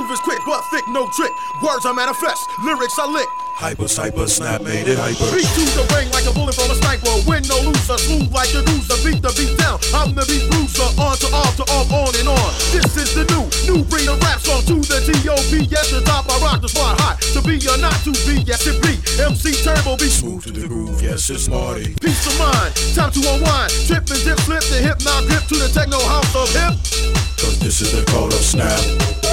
Smooth is quick, but thick, no trick. Words I manifest, lyrics I lick. Hyper, snap made it hyper. Beat to the ring like a bullet from a sniper. Win no loser, smooth like a loser. Beat the beat down, I'm the beat bruiser. On to off, on and on. This is the new breed of rap song to the T.O.P. Yes, the top, I rock the spot hot. To be or not to be, yes it be. MC Turbo be Smooth to the groove, yes it's Marty. Peace of mind, time to unwind. Trip and dip, slip the hip, now grip to the techno house of hip. Cause this is the code of snap.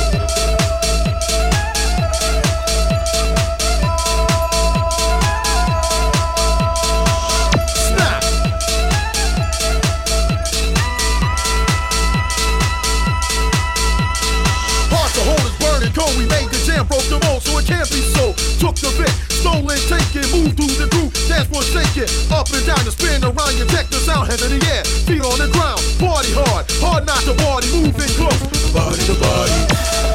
We made the jam, broke the mold, so it can't be so. Took the bit, stole and take it, move through the groove, dance one, shake it, up and down and spin around your deck, the sound, head in the air, feet on the ground, party hard not to party, moving close, body to body.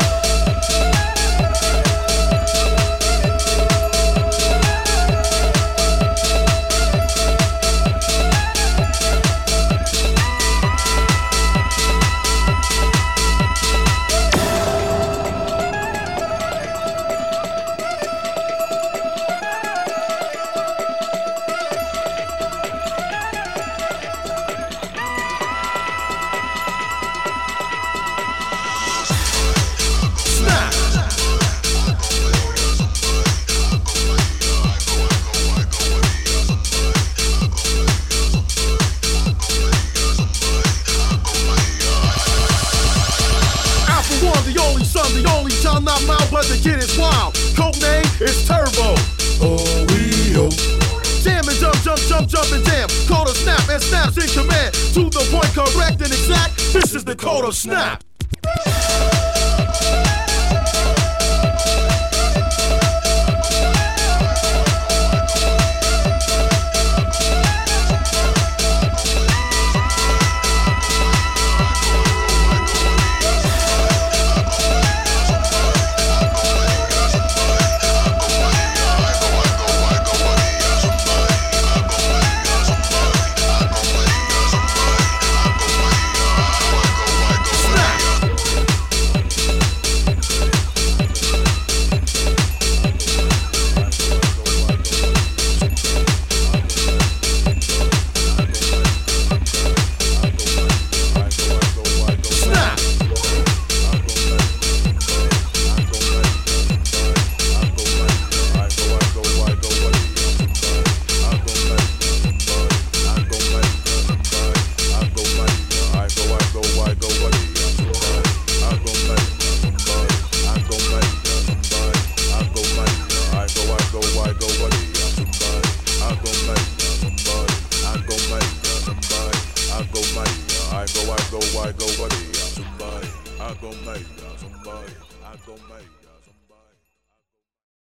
The only child not mild, but the kid is wild. Code name is Turbo. O-E-O. Jam and jump and jam. Code of snap and snaps in command. To the point, correct and exact. This is the code of snap. I go make somebody.